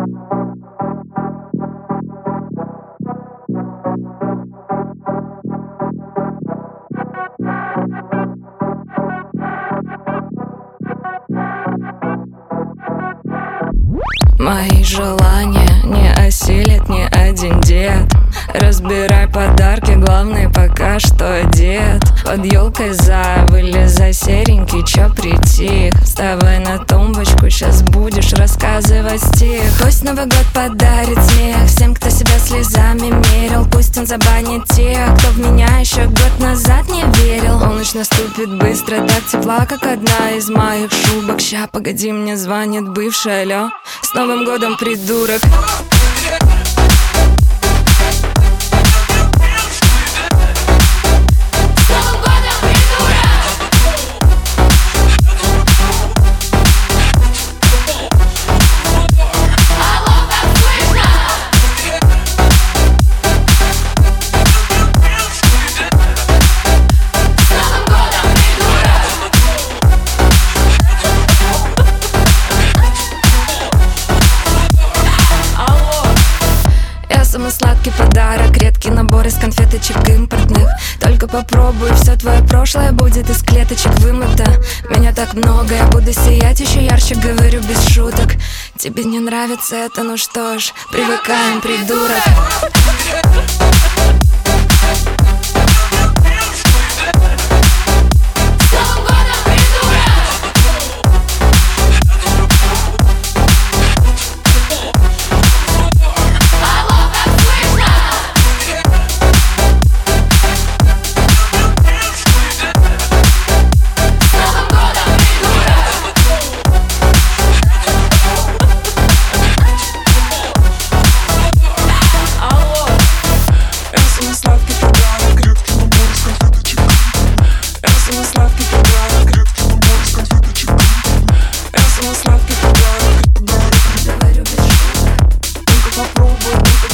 Мои желания не осилит ни один дед. Разбирай подарки, главный пока что дед. Под елкой вылезай серенький, чё притих? Вставай на тумбочку, сейчас будешь рассказывать стих. Пусть Новый год подарит смех всем, кто себя слезами мерил. Пусть он забанит тех, кто в меня еще год назад не верил. Полночь наступит быстро, так тепла, как одна из моих шубок. Ща, погоди, мне звонит бывшая, алло. С Новым годом, придурок! Самый сладкий подарок, редкий набор из конфеточек импортных. Только попробуй, все твое прошлое будет из клеточек вымыто. Меня так много, я буду сиять еще ярче, говорю без шуток. Тебе не нравится это, ну что ж, привыкаем, придурок. Сладкий подарок, редкий набор из конфеточек. Я самый сладкий подарок, редкий набор из конфеточек. Я самый сладкий подарок, говорю без шуток. Только попробуй, только